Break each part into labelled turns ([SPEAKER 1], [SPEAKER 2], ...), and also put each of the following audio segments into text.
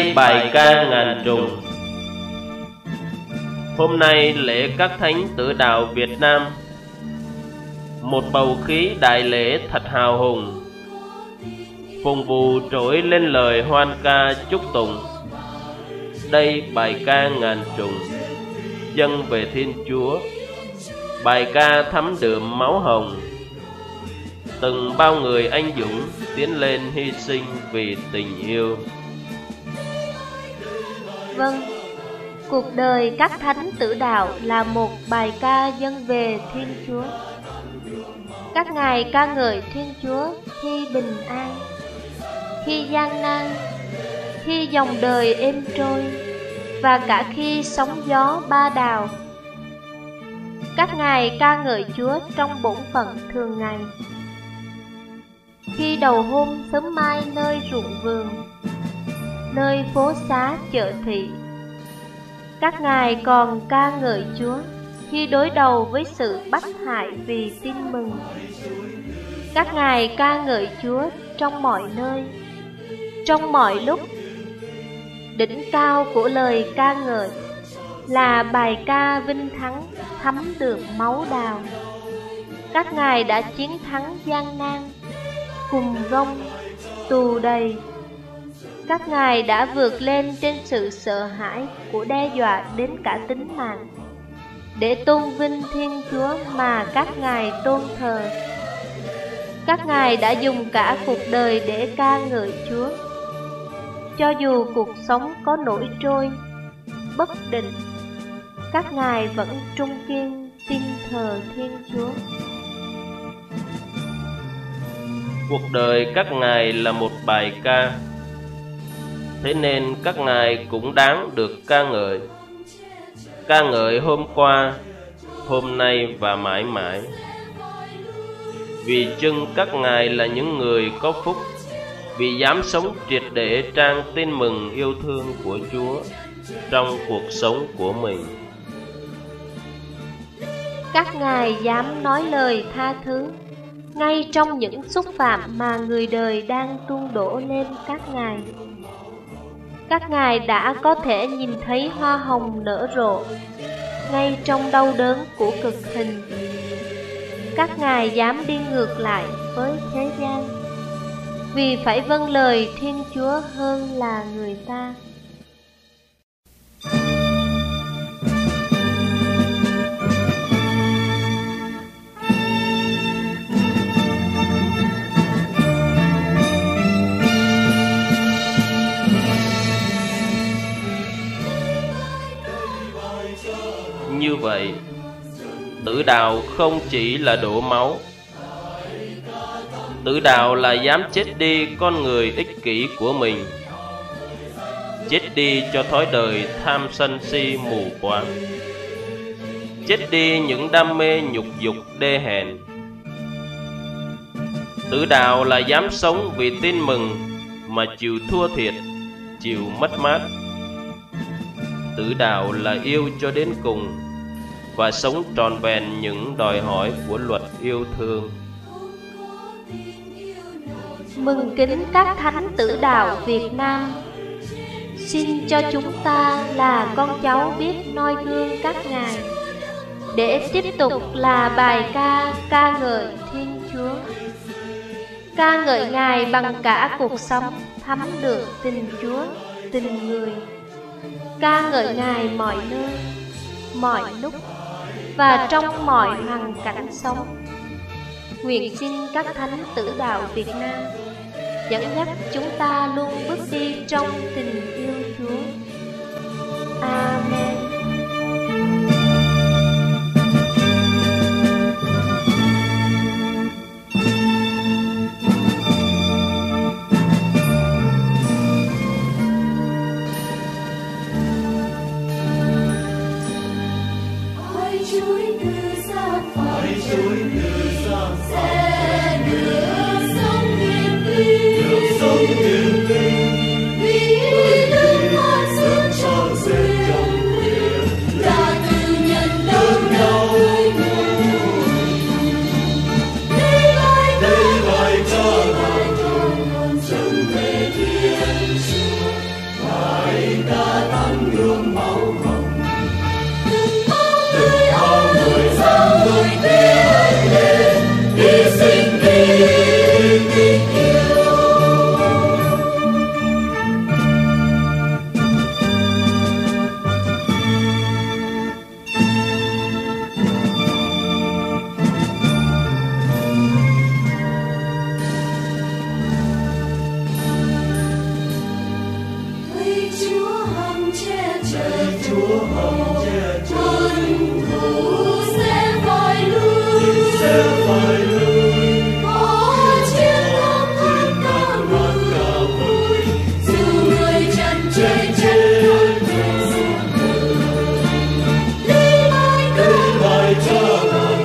[SPEAKER 1] Đây bài ca ngàn trùng. Hôm nay lễ các thánh tử đạo Việt Nam, một bầu khí đại lễ thật hào hùng, phùng bù trỗi lên lời hoan ca chúc tụng. Đây bài ca ngàn trùng dâng về Thiên Chúa, bài ca thấm đượm máu hồng. Từng bao người anh dũng tiến lên hy sinh vì tình yêu.
[SPEAKER 2] Vâng, cuộc đời các thánh tử đạo là một bài ca dâng về Thiên Chúa. Các ngài ca ngợi Thiên Chúa khi bình an, khi gian nan, khi dòng đời êm trôi, và cả khi sóng gió ba đào. Các ngài ca ngợi Chúa trong bổn phận thường ngày, khi đầu hôm sớm mai nơi ruộng vườn, nơi phố xá chợ thị. Các ngài còn ca ngợi Chúa khi đối đầu với sự bắt hại vì tin mừng. Các ngài ca ngợi Chúa trong mọi nơi, trong mọi lúc. Đỉnh cao của lời ca ngợi là bài ca vinh thắng thấm đượm máu đào. Các ngài đã chiến thắng gian nan, cùng gông, tù đầy. Các ngài đã vượt lên trên sự sợ hãi của đe dọa đến cả tính mạng, để tôn vinh Thiên Chúa mà các ngài tôn thờ. Các ngài đã dùng cả cuộc đời để ca ngợi Chúa. Cho dù cuộc sống có nổi trôi, bất định, các ngài vẫn trung kiên tin thờ Thiên Chúa.
[SPEAKER 1] Cuộc đời các ngài là một bài ca, thế nên các ngài cũng đáng được ca ngợi. Ca ngợi hôm qua, hôm nay và mãi mãi. Vì chưng các ngài là những người có phúc, vì dám sống triệt để trang tin mừng yêu thương của Chúa trong cuộc sống của mình.
[SPEAKER 2] Các ngài dám nói lời tha thứ ngay trong những xúc phạm mà người đời đang tuôn đổ lên các ngài. Các ngài đã có thể nhìn thấy hoa hồng nở rộ ngay trong đau đớn của cực hình. Các ngài dám đi ngược lại với thế gian, vì phải vâng lời Thiên Chúa hơn là người ta.
[SPEAKER 1] Như vậy, tử đạo không chỉ là đổ máu. Tử đạo là dám chết đi con người ích kỷ của mình, chết đi cho thói đời tham sân si mù quáng, chết đi những đam mê nhục dục đê hèn. Tử đạo là dám sống vì tin mừng mà chịu thua thiệt, chịu mất mát. Tử đạo là yêu cho đến cùng và sống trọn vẹn những đòi hỏi của luật yêu thương.
[SPEAKER 2] Mừng kính các thánh tử đạo Việt Nam. Xin cho chúng ta là con cháu biết noi gương các ngài, để tiếp tục là bài ca ca ngợi Thiên Chúa. Ca ngợi ngài bằng cả cuộc sống thấm được tình Chúa, tình người. Ca ngợi ngài mọi nơi, mọi lúc và trong mọi hoàn cảnh sống. Nguyện xin các thánh tử đạo Việt Nam dẫn dắt chúng ta luôn bước đi trong tình yêu Chúa. Amen.
[SPEAKER 3] Vì nước mắt suốt trong rừng Chúa hồng che chở sẽ phải lui có chiến thắng hát ca mừng dù người trần trời chết lấy lại cha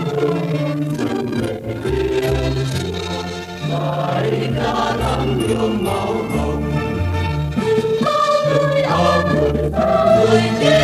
[SPEAKER 3] lại ca thắng hương máu hồng người